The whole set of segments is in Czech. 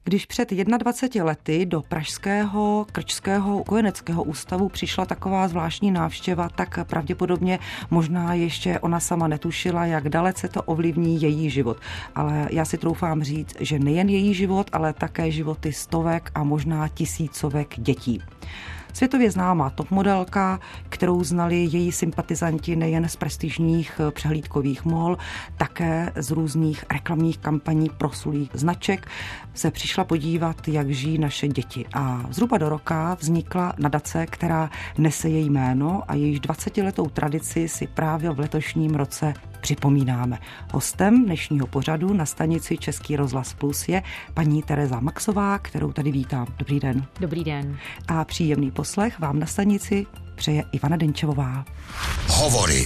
Když před 21 lety do pražského Krčského kojeneckého ústavu přišla taková zvláštní návštěva, tak pravděpodobně možná ještě ona sama netušila, jak dalece to ovlivní její život. Ale já si troufám říct, že nejen její život, ale také životy stovek a možná tisícovek dětí. Světově známá topmodelka, kterou znali její sympatizanti nejen z prestižních přehlídkových mall, také z různých reklamních kampaní proslulých značek, se přišla podívat, jak žijí naše děti. A zhruba do roka vznikla nadace, která nese její jméno a jejíž 20letou tradici si právě v letošním roce připomínáme. Hostem dnešního pořadu na stanici Český rozhlas Plus je paní Tereza Maxová, kterou tady vítám. Dobrý den. Dobrý den. A příjemný poslech vám na stanici přeje Ivana Denčevová. Hovory.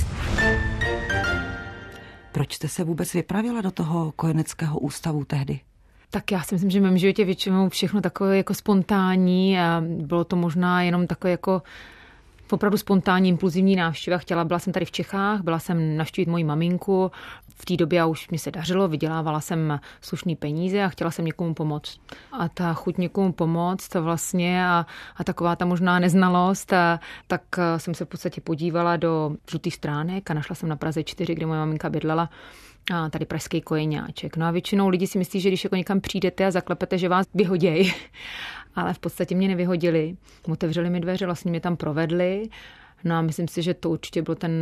Proč jste se vůbec vypravila do toho kojeneckého ústavu tehdy? Tak já si myslím, že v mém životě většinou všechno takové jako spontánní a bylo to možná jenom takové jako opravdu spontánní, impulzivní návštěva. Byla jsem tady v Čechách, byla jsem navštívit moji maminku. V té době už mi se dařilo, vydělávala jsem slušný peníze a chtěla jsem někomu pomoct. A ta chuť někomu pomoct vlastně a taková ta možná neznalost, tak jsem se v podstatě podívala do žlutých stránek a našla jsem na Praze 4, kde moje maminka bydlela, a tady pražský kojeňáček. No a většinou lidi si myslí, že když jako někam přijdete a zaklepete, že vás vyhodějí. Ale v podstatě mě nevyhodili. Otevřeli mi dveře, vlastně mě tam provedli. No a myslím si, že to určitě byl ten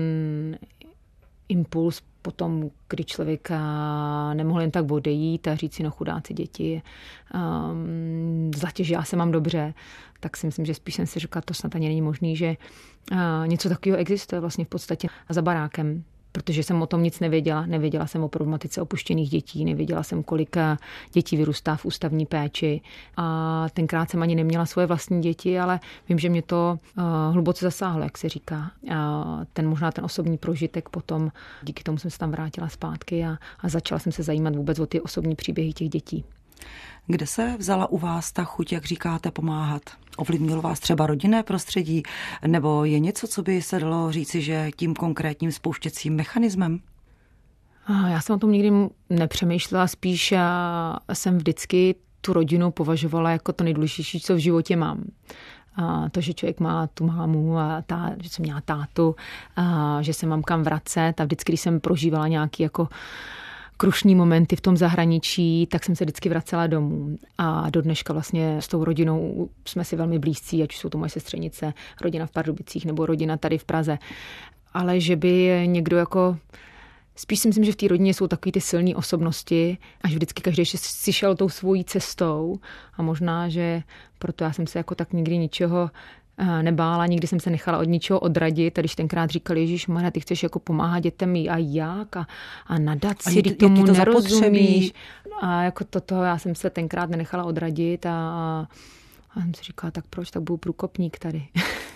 impuls potom, kdy člověk nemohl jen tak odejít a říct si, no chudáci děti, zvláště, že já se mám dobře, tak si myslím, že spíš jsem si říkala, to snad ani není možný, že něco takového existuje vlastně v podstatě za barákem. Protože jsem o tom nic nevěděla. Nevěděla jsem o problematice opuštěných dětí, nevěděla jsem, kolik dětí vyrůstá v ústavní péči. A tenkrát jsem ani neměla svoje vlastní děti, ale vím, že mě to hluboce zasáhlo, jak se říká. A možná ten osobní prožitek potom, díky tomu jsem se tam vrátila zpátky a začala jsem se zajímat vůbec o ty osobní příběhy těch dětí. Kde se vzala u vás ta chuť, jak říkáte, pomáhat? Ovlivnilo vás třeba rodinné prostředí? Nebo je něco, co by se dalo říci, že tím konkrétním spouštěcím mechanismem? Já jsem o tom nikdy nepřemýšlela, spíš jsem vždycky tu rodinu považovala jako to nejdůležitější, co v životě mám. A to, že člověk má tu mámu a že jsem měla tátu, a že se mám kam vracet a vždycky, když jsem prožívala nějaký jako krušní momenty v tom zahraničí, tak jsem se vždycky vracela domů. A do dneška vlastně s tou rodinou jsme si velmi blízcí, ať jsou to moje sestřenice, rodina v Pardubicích nebo rodina tady v Praze. Ale že by někdo jako... Spíš si myslím, že v té rodině jsou takový ty silné osobnosti, až vždycky každý si šel tou svojí cestou a možná, že proto já jsem se jako tak nikdy ničeho nebála, nikdy jsem se nechala od ničeho odradit. A když tenkrát říkali, Ježišmarja, ty chceš jako pomáhat dětem a jak a nadaci, ty tomu nerozumíš. A jako toto já jsem se tenkrát nenechala odradit a jsem si říkala, tak proč, tak budu průkopník tady.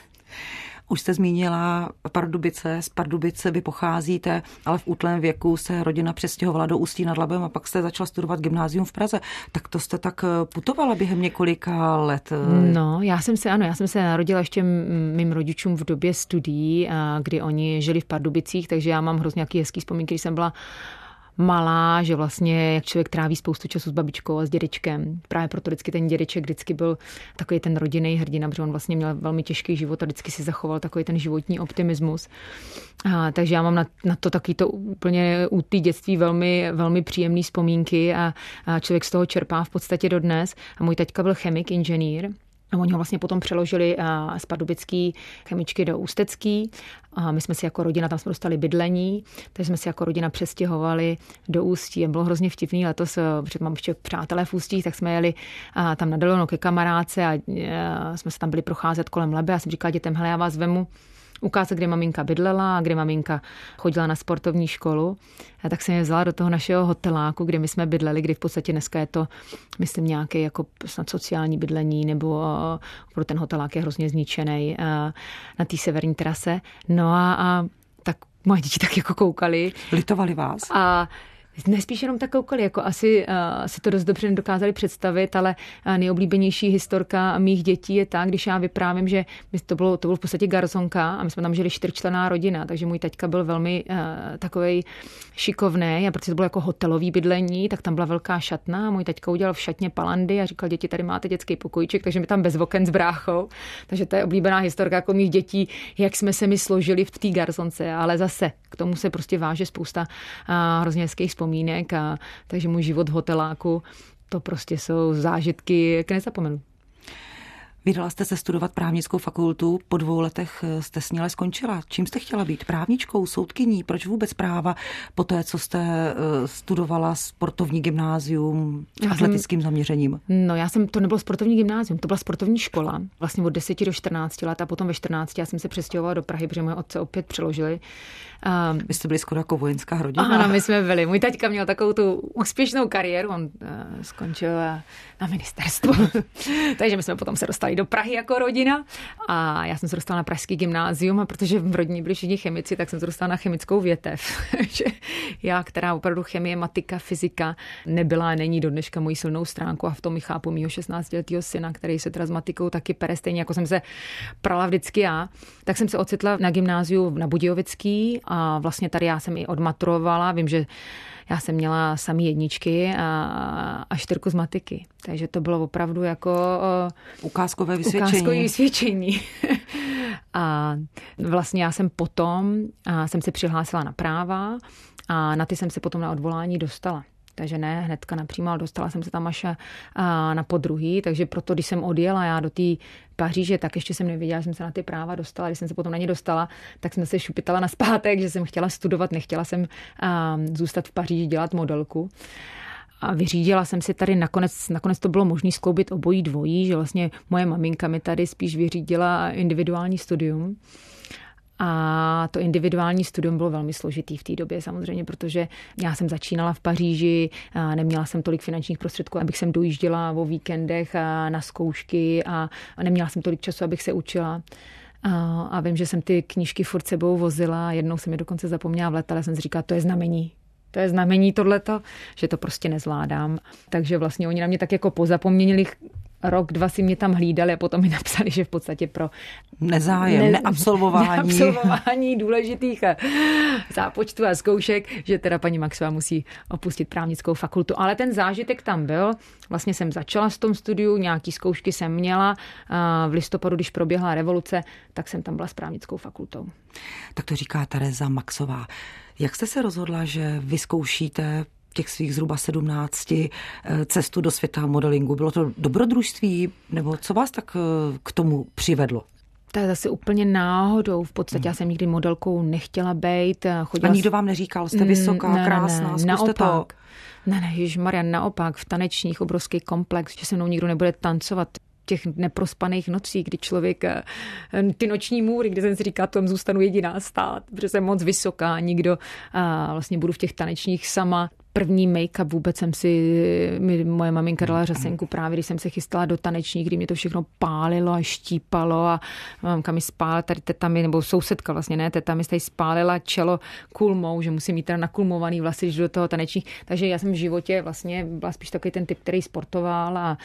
Už jste zmínila Pardubice, z Pardubice vy pocházíte, ale v útlém věku se rodina přestěhovala do Ústí nad Labem a pak jste začala studovat gymnázium v Praze. Tak to jste tak putovala během několika let? No, já jsem se narodila ještě mým rodičům v době studií, kdy oni žili v Pardubicích, takže já mám hrozně nějaký hezký vzpomínky, když jsem byla malá, že vlastně jak člověk tráví spoustu času s babičkou a s dědečkem. Právě proto vždycky ten dědeček vždycky byl takový ten rodinný hrdina, protože on vlastně měl velmi těžký život a vždycky si zachoval takový ten životní optimismus. Takže já mám na to taky to úplně útlý dětství velmi, velmi příjemné vzpomínky a člověk z toho čerpá v podstatě dodnes. A můj taťka byl chemik, inženýr. A oni ho vlastně potom přeložili z pardubický chemičky do ústecký. A my jsme si jako rodina, tam jsme dostali bydlení, takže jsme si jako rodina přestěhovali do Ústí. A bylo hrozně vtipný letos, protože mám ještě přátelé v Ústích, tak jsme jeli tam na Dolonu ke kamarádce a jsme se tam byli procházet kolem Labe. Já jsem říkala dětem, hele, já vás vemu ukázat, kde maminka bydlela a kde maminka chodila na sportovní školu. A tak jsem je vzala do toho našeho hoteláku, kde my jsme bydleli, kdy v podstatě dneska je to, myslím, nějaké jako snad sociální bydlení, nebo pro ten hotelák je hrozně zničený na té severní trase. No a tak moje děti tak jako koukali. Litovali vás? A Nejspíš jenom tak koukali, jako asi si to dost dobře nedokázali představit, ale nejoblíbenější historka mých dětí je ta, když já vyprávím, že to bylo v podstatě garsonka a my jsme tam žili 4členná rodina, takže můj taťka byl velmi takovej šikovný a protože to bylo jako hotelový bydlení, tak tam byla velká šatna a můj taťka udělal v šatně palandy a říkal, děti, tady máte dětský pokojíček, takže my tam bez oken s bráchou. Takže to je oblíbená historka jako mých dětí, jak jsme se mi složili v té garsonce, ale zase k tomu se prostě váže spousta hrozně hezkých vzpomínek, takže můj život v hoteláku, to prostě jsou zážitky, jak nezapomenu. Vydala jste se studovat právnickou fakultu, po 2 letech jste s ní ale skončila. Čím jste chtěla být? Právničkou, soudkyní? Proč vůbec práva? Po té, co jste studovala sportovní gymnázium atletickým zaměřením? No, to nebylo sportovní gymnázium, to byla sportovní škola. Vlastně od 10 do 14 let a potom ve 14 já jsem se přestěhovala do Prahy, protože moje otce opět přeložili. Vy jste byli skoro jako vojenská rodina. Ano, my jsme byli. Můj taťka měl takovou tu úspěšnou kariéru, on skončil na ministerstvu. Takže my jsme potom se dostali do Prahy jako rodina a já jsem se dostala na pražský gymnázium a protože v rodině byli všichni chemici, tak jsem se dostala na chemickou větev. Já, která opravdu chemie, matika, fyzika nebyla a není do dneška mojí silnou stránku a v tom mi chápu mýho 16letého syna, který se teda s matikou taky pere stejně, jako jsem se prala vždycky já. Tak jsem se ocitla na gymnáziu na Budějovický a vlastně tady já jsem i odmaturovala. Vím, že já jsem měla samý 1 a 4 z matiky. Takže to bylo opravdu jako ukázkové vysvědčení. Ukázkové vysvědčení. A vlastně já jsem potom jsem se přihlásila na práva a na ty jsem se potom na odvolání dostala. Takže ne hnedka napřímo, ale dostala jsem se tam až na podruhý, takže proto, když jsem odjela já do té Paříže, tak ještě jsem nevěděla, že jsem se na ty práva dostala. Když jsem se potom na ně dostala, tak jsem se šupitala nazpátek, že jsem chtěla studovat, nechtěla jsem zůstat v Paříži dělat modelku. A vyřídila jsem si tady, nakonec to bylo možné skloubit obojí dvojí, že vlastně moje maminka mi tady spíš vyřídila individuální studium. A to individuální studium bylo velmi složitý v té době samozřejmě, protože já jsem začínala v Paříži, neměla jsem tolik finančních prostředků, abych sem dojížděla o víkendech na zkoušky a neměla jsem tolik času, abych se učila. A vím, že jsem ty knížky furt sebou vozila, jednou jsem je dokonce zapomněla v letadle, jsem si říkala, to je znamení. To je znamení tohleto, že to prostě nezvládám. Takže vlastně oni na mě tak jako pozapomněli, 1, 2 si mě tam hlídali a potom mi napsali, že v podstatě pro neabsolvování důležitých zápočtů a zkoušek, že teda paní Maxová musí opustit právnickou fakultu. Ale ten zážitek tam byl. Vlastně jsem začala s tom studiu, nějaký zkoušky jsem měla. V listopadu, když proběhla revoluce, tak jsem tam byla s právnickou fakultou. Tak to říká Tereza Maxová. Jak jste se rozhodla, že vyzkoušíte těch svých zhruba 17 cestu do světa modelingu? Bylo to dobrodružství, nebo co vás tak k tomu přivedlo? To je zase úplně náhodou. V podstatě já jsem nikdy modelkou nechtěla být. A nikdo vám neříkal, jste vysoká, krásná, zkuste to. Ne, ježišmarja, naopak, v tanečních obrovský komplex, že se mnou nikdo nebude tancovat. Těch neprospaných nocí, kdy člověk, ty noční můry, kde jsem si říkala, tam zůstanu jediná stát, protože jsem moc vysoká, nikdo, vlastně budu v těch tanečních sama. První make-up vůbec moje maminka dala řasenku právě, když jsem se chystala do tanečních, kdy mě to všechno pálilo a štípalo a mamka mi spálila, tady teta mi, nebo sousedka vlastně, ne, teta mi tady spálila čelo kulmou, že musím mít teda nakulmovaný vlasy, když do toho tanečních. Takže já jsem v životě vlastně byla spíš takový ten typ, který sportoval a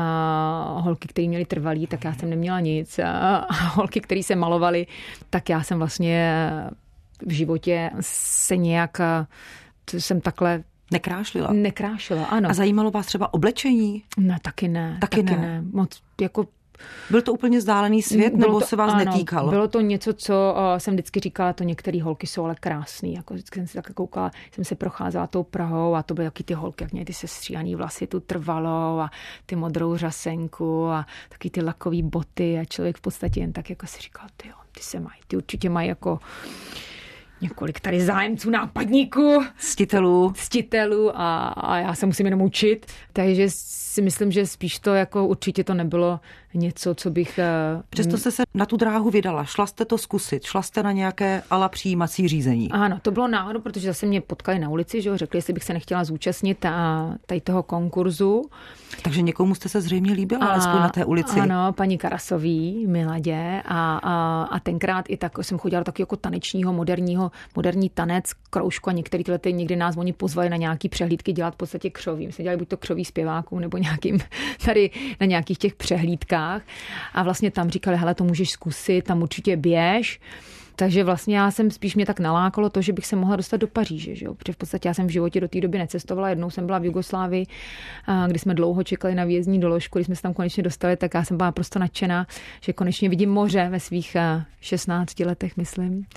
holky, které měly trvalý, tak já jsem neměla nic a holky, které se malovaly, tak já jsem vlastně v životě se nějak jsem takhle Nekrášlila, ano. A zajímalo vás třeba oblečení? Ne, taky ne. Taky ne. Moc jako... Byl to úplně vzdálený svět, nebo se vás netýkal? Bylo to něco, co jsem vždycky říkala, to některé holky jsou ale krásný. Jako vždycky jsem si tak koukala, jsem se procházela tou Prahou a to byly taky ty holky, jak měly ty sestříhaný vlasy, tu trvalou a ty modrou řasenku a taky ty lakový boty a člověk v podstatě jen tak jako si říkal, ty určitě mají jako několik tady zájemců, nápadníků, ctitelů a já se musím jenom učit. Takže si myslím, že spíš to jako určitě to nebylo něco, co bych... Přesto jste se na tu dráhu vydala, šla jste to zkusit, šla jste na nějaké přijímací řízení. Ano, to bylo náhodou, protože zase mě potkali na ulici, že jo, řekli, jestli bych se nechtěla zúčastnit tady toho konkurzu. Takže někomu jste se zřejmě líbila, alespoň na té ulici. Ano, paní Karasový, Miladě a tenkrát i tak jsem chodila do takového jako tanečního, moderního moderní tanec, kroužku a některý tyhle někdy nás oni pozvali na nějaký přehlídky dělat v podstatě křoví. My jsme dělali buď to křoví zpěváků nebo nějakým tady na nějakých těch přehlídkách a vlastně tam říkali, hele, to můžeš zkusit, tam určitě běž. Takže vlastně mě tak nalákalo to, že bych se mohla dostat do Paříže, že jo? Protože v podstatě já jsem v životě do té doby necestovala. Jednou jsem byla v Jugoslávii, kdy jsme dlouho čekali na výjezdní doložku, když jsme se tam konečně dostali, tak já jsem byla prostě nadšená, že konečně vidím moře ve svých 16 letech, myslím.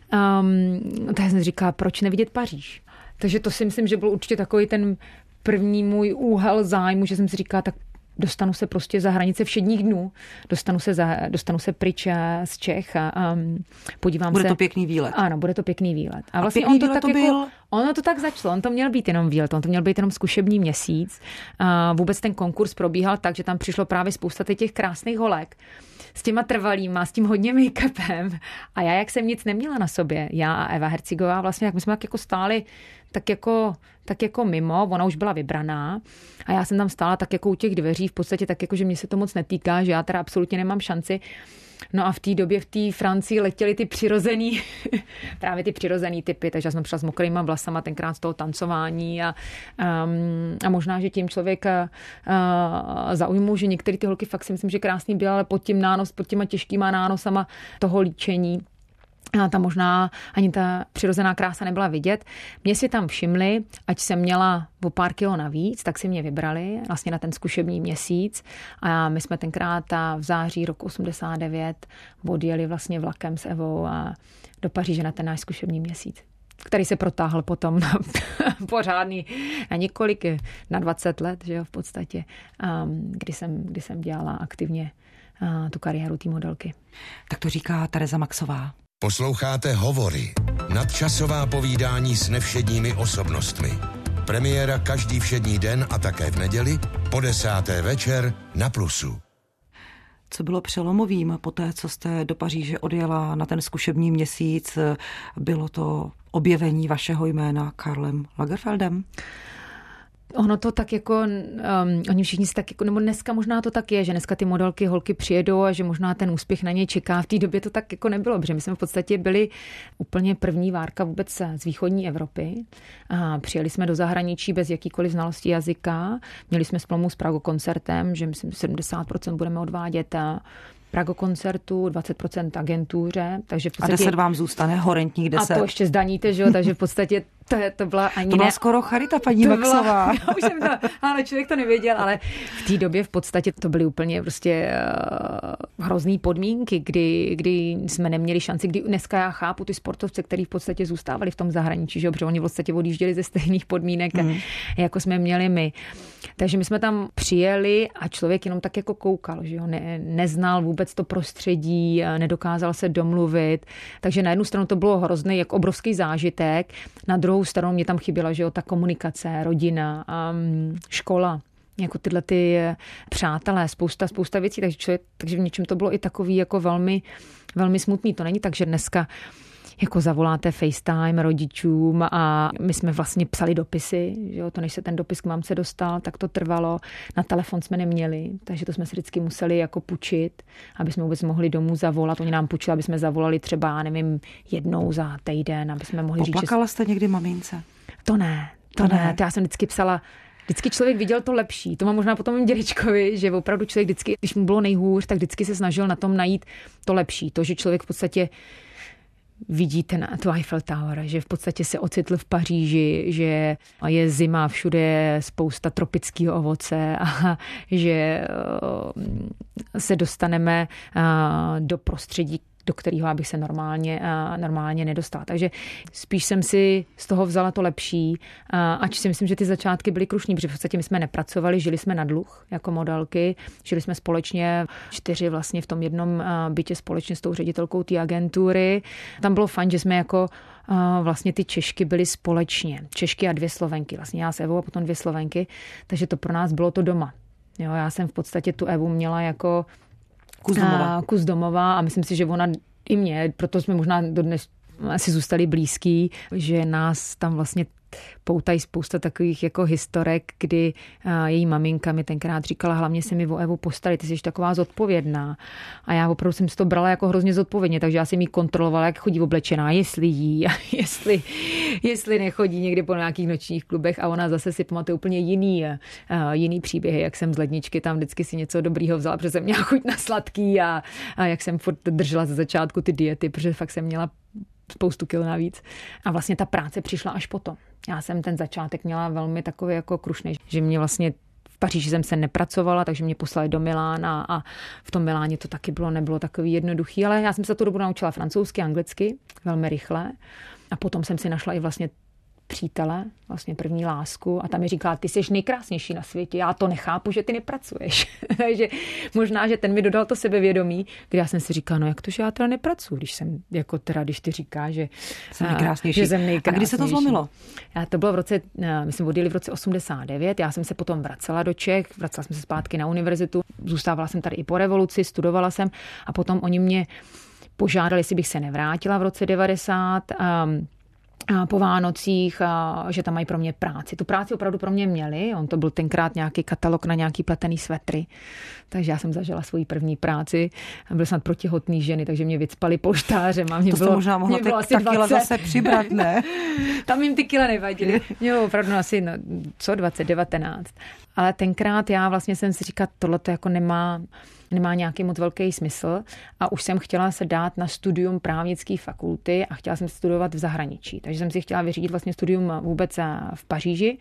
Tak jsem říkala, proč nevidět Paříž? Takže to si myslím, že byl určitě takový ten první můj úhel zájmu, že jsem si říkala, tak dostanu se prostě za hranice všedních dnů, dostanu se pryč z Čech a podívám se. Bude to pěkný výlet. Ano, bude to pěkný výlet. A vlastně ono to tak začalo, on to měl být jenom výlet, on to měl být jenom zkušební měsíc. Vůbec ten konkurs probíhal tak, že tam přišlo právě spousta těch krásných holek s těma trvalýma, s tím hodně make-upem. A já, jak jsem nic neměla na sobě, já a Eva Hercigová, vlastně, jak my jsme tak jako stáli tak jako mimo, ona už byla vybraná a já jsem tam stála tak jako u těch dveří, v podstatě tak jako, že mě se to moc netýká, že já teda absolutně nemám šanci. No a v té době v té Francii letěly ty přirozený, právě ty přirozený typy, takže já jsem přišla s mokrýma vlasama tenkrát z toho tancování a možná, že tím člověka zaujmou, že některé ty holky fakt si myslím, že krásný byl, ale pod těma těžkýma nánosama toho líčení. A tam možná ani ta přirozená krása nebyla vidět. Mě si tam všimli, ať jsem měla o pár kilo navíc, tak si mě vybrali vlastně na ten zkušební měsíc. A my jsme tenkrát v září roku 89 odjeli vlastně vlakem s Evou a do Paříže na ten náš zkušební měsíc, který se protáhl potom na pořádný, na 20 let, že jo, v podstatě, kdy jsem dělala aktivně tu kariéru té modelky. Tak to říká Tereza Maxová. Posloucháte Hovory, nadčasová povídání s nevšedními osobnostmi. Premiéra každý všední den a také v neděli po 10. večer na Plusu. Co bylo přelomovým po té, co jste do Paříže odjela na ten zkušební měsíc? Bylo to objevení vašeho jména Karlem Lagerfeldem? Ono to tak jako, oni všichni si tak jako, nebo dneska možná to tak je, že dneska ty modelky, holky přijedou a že možná ten úspěch na ně čeká. V té době to tak jako nebylo, protože my jsme v podstatě byli úplně první várka vůbec z východní Evropy. A přijeli jsme do zahraničí bez jakýkoliv znalosti jazyka. Měli jsme smlouvu s Prago koncertem, že myslím 70% budeme odvádět Prago koncertu, 20% agentuře, takže v podstatě... A 10 vám zůstane, horentních 10. A to ještě zdaníte, že jo, takže v podstatě to byla ani to byla skoro charita, paní Maxová. Ale člověk to nevěděl, ale v té době v podstatě to byly úplně prostě hrozný podmínky, kdy jsme neměli šanci, kdy dneska já chápu ty sportovce, kteří v podstatě zůstávali v tom zahraničí, že jo, protože oni v podstatě odjížděli ze stejných podmínek, jako jsme měli my. Takže my jsme tam přijeli a člověk jenom tak jako koukal, že jo, neznal vůbec to prostředí, nedokázal se domluvit, takže na jednu stranu to bylo hrozný, jak obrovský zážitek, na druhou stranu mě tam chyběla, že jo, ta komunikace, rodina, škola, jako tyhle ty přátelé, spousta věcí, takže v něčem to bylo i takový jako velmi, velmi smutný. To není tak, že dneska jako zavoláte FaceTime rodičům a my jsme vlastně psali dopisy, že jo, to než se ten dopis k mámce dostal, tak to trvalo, na telefon jsme neměli, takže to jsme si vždycky museli jako půjčit, aby jsme vůbec mohli domů zavolat, oni nám půjčili, aby jsme zavolali třeba, nevím, jednou za týden, aby jsme mohli říct. Poplakala jste někdy mamince? To ne. To já jsem vždycky psala, vždycky člověk viděl to lepší. To mám možná potom mým dědečkovi, že opravdu člověk vždycky, když mu bylo nejhůř, tak vždycky se snažil na tom najít to lepší. To, že člověk v podstatě vidí tu Eiffel Tower, že v podstatě se ocitl v Paříži, že je zima, všude je spousta tropického ovoce a že se dostaneme do prostředí, do kterého bych se normálně nedostala. Takže spíš jsem si z toho vzala to lepší, ač si myslím, že ty začátky byly krušní, protože v podstatě my jsme nepracovali, žili jsme na dluh jako modelky, žili jsme společně 4 vlastně v tom jednom bytě společně s tou ředitelkou té agentury. Tam bylo fajn, že jsme jako vlastně ty Češky byly společně. Češky a 2 Slovenky. Vlastně já s Evou a potom 2 Slovenky. Takže to pro nás bylo to doma. Jo, já jsem v podstatě tu Evu měla jako kus domova a myslím si, že ona i mě, proto jsme možná dodnes asi zůstali blízký, že nás tam vlastně poutají spousta takových jako historek, kdy její maminka mi tenkrát říkala, hlavně se mi o Evu postarat, ty jsi taková zodpovědná. A já opravdu jsem si to brala jako hrozně zodpovědně, takže já jsem jí kontrolovala, jak chodí oblečená, jestli jí a jestli nechodí někde po nějakých nočních klubech, a ona zase si pamatuje úplně jiný příběhy, jak jsem z ledničky tam vždycky si něco dobrýho vzala, protože jsem měla chuť na sladký a jak jsem furt držela ze začátku ty diety, protože fakt jsem měla spoustu kil navíc. A vlastně ta práce přišla až potom. Já jsem ten začátek měla velmi takový jako krušný, že mě vlastně v Paříži jsem se nepracovala, takže mě poslali do Milána a v tom Miláně to taky nebylo takový jednoduchý, ale já jsem se tu dobu naučila francouzsky, anglicky, velmi rychle. A potom jsem si našla i vlastně přítele, vlastně první lásku, a tam mi říkala, ty jsi nejkrásnější na světě, já to nechápu, že ty nepracuješ. Takže možná, že ten mi dodal to sebevědomí, kdy já jsem si říkala, no jak to, že já teda nepracuji, když ty říkáš, že jsem nejkrásnější. A kdy se to zlomilo? To bylo my jsme odjeli v roce 89, já jsem se potom vracela do Čech, vracela jsem se zpátky na univerzitu, zůstávala jsem tady i po revoluci, studovala jsem a potom oni mě požádali, jestli bych se nevrátila v roce 90, po Vánocích, že tam mají pro mě práci. Tu práci opravdu pro mě měli. On to byl tenkrát nějaký katalog na nějaký pletený svetry. Takže já jsem zažila svoji první práci. Byl snad protihotný ženy, takže mě vycpali polštářem. To jste možná mohla ta kila zase přibrat, ne? Tam jim ty kila nevadily. Mělo opravdu asi 19. Ale tenkrát já vlastně jsem si říkala, tohle to jako nemá nějaký moc velký smysl a už jsem chtěla se dát na studium právnické fakulty a chtěla jsem studovat v zahraničí. Takže jsem si chtěla vyřídit vlastně studium vůbec v Paříži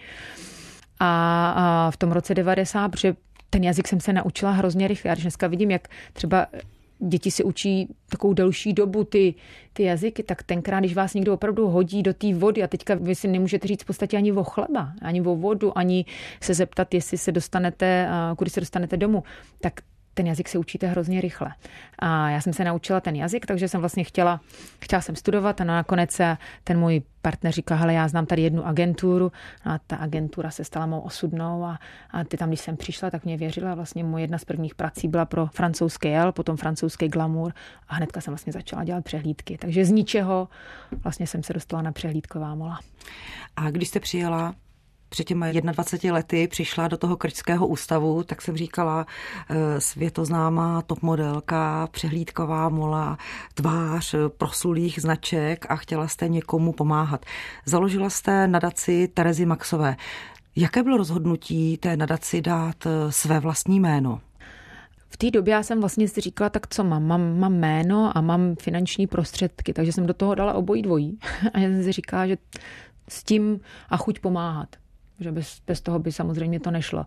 a v tom roce 90, protože ten jazyk jsem se naučila hrozně rychle. Já když dneska vidím, jak třeba děti si učí takovou delší dobu ty jazyky, tak tenkrát, když vás někdo opravdu hodí do té vody a teďka vy si nemůžete říct v podstatě ani o chleba, ani o vodu, ani se zeptat, jestli se dostanete, kudy se dostanete domů, tak ten jazyk se učíte hrozně rychle. A já jsem se naučila ten jazyk, takže jsem vlastně chtěla jsem studovat a nakonec ten můj partner říkal, hele, já znám tady jednu agenturu a ta agentura se stala mou osudnou a ty tam, když jsem přišla, tak mě věřila. Vlastně moje jedna z prvních prací byla pro francouzský Elle, potom francouzský Glamour a hnedka jsem vlastně začala dělat přehlídky. Takže z ničeho vlastně jsem se dostala na přehlídková mola. A když jste přijela před těmi 21 lety, přišla do toho Krčského ústavu, tak jsem říkala, světoznámá topmodelka, přehlídková mola, tvář proslulých značek a chtěla jste někomu pomáhat. Založila jste nadaci Terezy Maxové. Jaké bylo rozhodnutí té nadaci dát své vlastní jméno? V té době já jsem vlastně si říkala, tak co mám jméno a mám finanční prostředky, takže jsem do toho dala obojí dvojí. A já jsem si říkala, že s tím a chuť pomáhat. Že bez toho by samozřejmě to nešlo.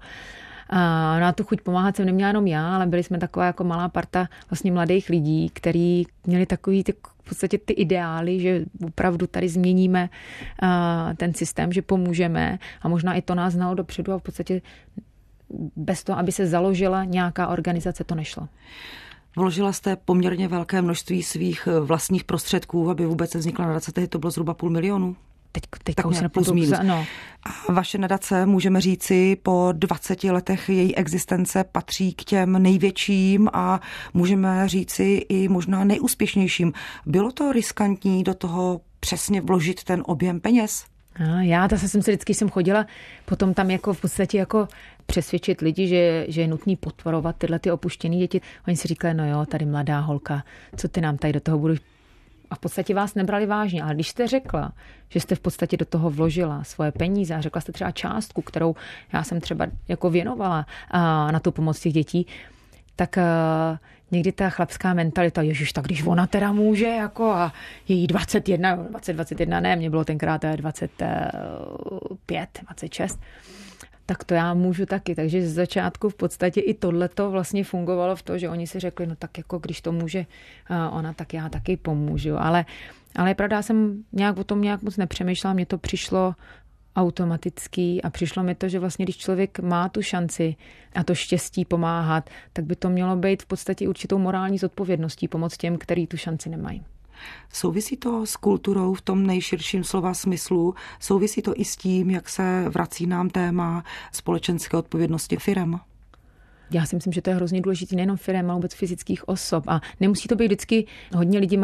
A na tu chuť pomáhat jsem neměla jenom já, ale byli jsme taková jako malá parta vlastně mladých lidí, kteří měli takový v podstatě ty ideály, že opravdu tady změníme ten systém, že pomůžeme a možná i to nás znalo dopředu a v podstatě bez toho, aby se založila nějaká organizace, to nešlo. Vložila jste poměrně velké množství svých vlastních prostředků, aby vůbec vznikla nadace, tehdy to bylo zhruba 500 000. Teď už se plus minus. No. A vaše nadace, můžeme říci, po 20 letech její existence patří k těm největším a můžeme říci i možná nejúspěšnějším. Bylo to riskantní do toho přesně vložit ten objem peněz? Já zase jsem chodila potom tam jako v podstatě jako přesvědčit lidi, že je nutný podporovat tyhle ty opuštěné děti. Oni si říkali, no jo, tady mladá holka, co ty nám tady do toho budeš. A v podstatě vás nebrali vážně. Ale když jste řekla, že jste v podstatě do toho vložila svoje peníze a řekla jste třeba částku, kterou já jsem třeba jako věnovala na tu pomoc těch dětí, tak někdy ta chlapská mentalita, ježiš, tak když ona teda může, jako a její 21 ne, mě bylo tenkrát 25, 26, tak to já můžu taky. Takže z začátku v podstatě i tohleto vlastně fungovalo v to, že oni si řekli, no tak jako když to může ona, tak já taky pomůžu. Ale je pravda, já jsem o tom nějak moc nepřemýšlela, mně to přišlo automatický a přišlo mi to, že vlastně když člověk má tu šanci a to štěstí pomáhat, tak by to mělo být v podstatě určitou morální zodpovědností pomoct těm, kteří tu šanci nemají. Souvisí to s kulturou v tom nejširším slova smyslu? Souvisí to i s tím, jak se vrací nám téma společenské odpovědnosti firem? Já si myslím, že to je hrozně důležité nejenom firem, ale vůbec fyzických osob. A nemusí to být vždycky, hodně lidí mají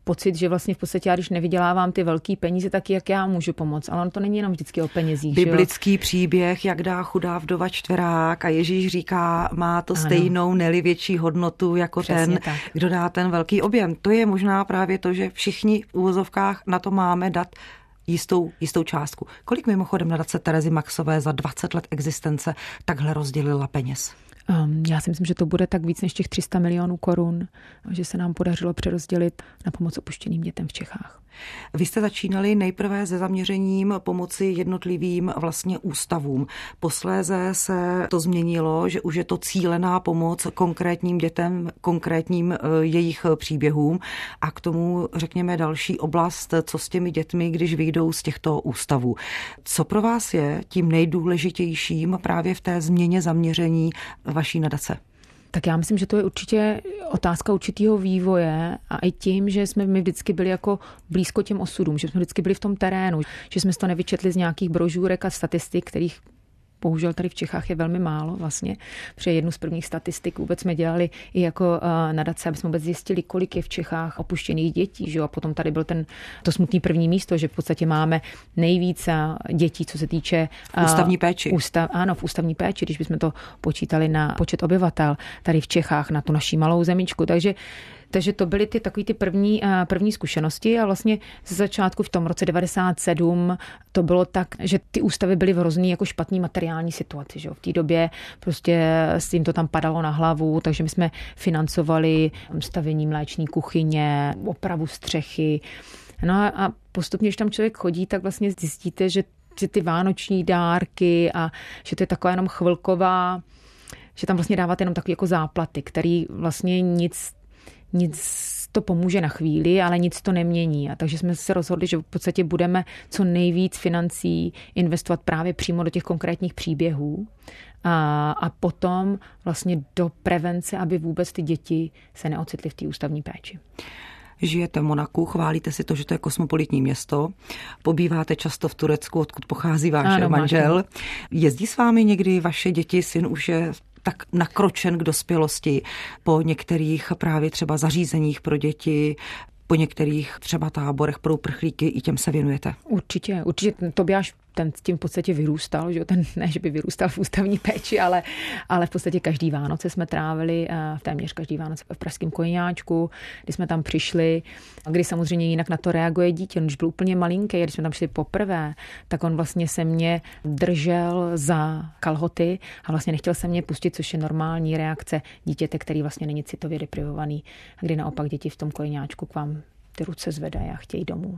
pocit, že vlastně v podstatě já, když nevydělávám ty velký peníze, tak jak já můžu pomoct. Ale ono to není jenom vždycky o penězích. Biblický příběh, jak dá chudá vdova čtverák a Ježíš říká, má to stejnou, ne-li větší hodnotu jako přesně ten, tak, kdo dá ten velký objem. To je možná právě to, že všichni v uvozovkách na to máme dát jistou částku. Kolik mimochodem nadace Terezy Maxové za 20 let existence takhle rozdělila peněz? Já si myslím, že to bude tak víc než těch 300 milionů korun, že se nám podařilo přerozdělit na pomoc opuštěným dětem v Čechách. Vy jste začínali nejprve se zaměřením pomoci jednotlivým vlastně ústavům. Posléze se to změnilo, že už je to cílená pomoc konkrétním dětem, konkrétním jejich příběhům a k tomu řekněme další oblast, co s těmi dětmi, když vyjdou z těchto ústavů. Co pro vás je tím nejdůležitějším právě v té změně zaměření vaší nadace? Tak já myslím, že to je určitě otázka určitého vývoje a i tím, že jsme my vždycky byli jako blízko těm osudům, že jsme vždycky byli v tom terénu, že jsme to nevyčetli z nějakých brožurek a statistik, kterých bohužel tady v Čechách je velmi málo vlastně. Protože jednu z prvních statistik vůbec jsme dělali i jako nadace, aby jsme vůbec zjistili, kolik je v Čechách opuštěných dětí. Že? A potom tady byl to smutný první místo, že v podstatě máme nejvíc dětí, co se týče ústavní péči. Ano, v ústavní péči, když bychom to počítali na počet obyvatel tady v Čechách, na tu naší malou zemičku. Takže to byly ty první zkušenosti a vlastně ze začátku v tom roce 97 to bylo tak, že ty ústavy byly v hrozný jako špatný materiální situaci. Že? V té době prostě s tím to tam padalo na hlavu, takže my jsme financovali stavění mléční kuchyně, opravu střechy. No a postupně, když tam člověk chodí, tak vlastně zjistíte, že ty vánoční dárky a že to je taková jenom chvilková, že tam vlastně dáváte jenom takový jako záplaty, který vlastně nic to pomůže na chvíli, ale nic to nemění. A takže jsme se rozhodli, že v podstatě budeme co nejvíc financí investovat právě přímo do těch konkrétních příběhů a potom vlastně do prevence, aby vůbec ty děti se neocitly v té ústavní péči. Žijete v Monaku, chválíte si to, že to je kosmopolitní město. Pobýváte často v Turecku, odkud pochází váš manžel. Jezdí s vámi někdy vaše děti, syn už je tak nakročen k dospělosti po některých právě třeba zařízeních pro děti, po některých třeba táborech pro uprchlíky, i těm se věnujete? Určitě. Tobiáš ten s tím v podstatě vyrůstal, že ten ne, že by vyrůstal v ústavní péči, ale v podstatě každý Vánoce jsme trávili, téměř každý Vánoce v pražském Kojeňáčku, kdy jsme tam přišli, kdy samozřejmě jinak na to reaguje dítě. Když byl úplně malinký, když jsme tam šli poprvé, tak on vlastně se mě držel za kalhoty a vlastně nechtěl se mě pustit, což je normální reakce dítěte, který vlastně není citově deprivovaný, a kdy naopak děti v tom Kojeňáčku k vám ty ruce zvedají a chtějí domů.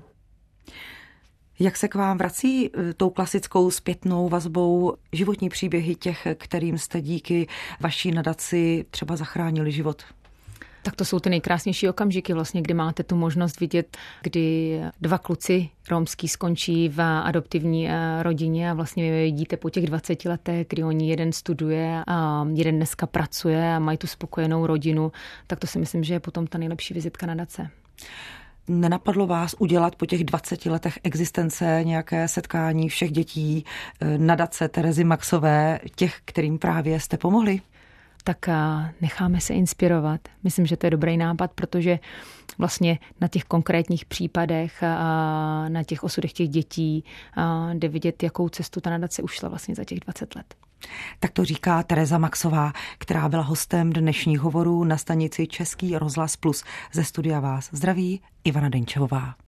Jak se k vám vrací tou klasickou zpětnou vazbou životní příběhy těch, kterým jste díky vaší nadaci třeba zachránili život? Tak to jsou ty nejkrásnější okamžiky, vlastně, kdy máte tu možnost vidět, kdy 2 kluci romský skončí v adoptivní rodině a vlastně vidíte po těch 20 letech, kdy oni jeden studuje a jeden dneska pracuje a mají tu spokojenou rodinu, tak to si myslím, že je potom ta nejlepší vizitka nadace. Nenapadlo vás udělat po těch 20 letech existence nějaké setkání všech dětí nadace Terezy Maxové, těch, kterým právě jste pomohli? Tak necháme se inspirovat. Myslím, že to je dobrý nápad, protože vlastně na těch konkrétních případech a na těch osudech těch dětí jde vidět, jakou cestu ta nadace ušla vlastně za těch 20 let. Tak to říká Tereza Maxová, která byla hostem dnešních hovorů na stanici Český rozhlas Plus. Ze studia vás zdraví Ivana Denčevová.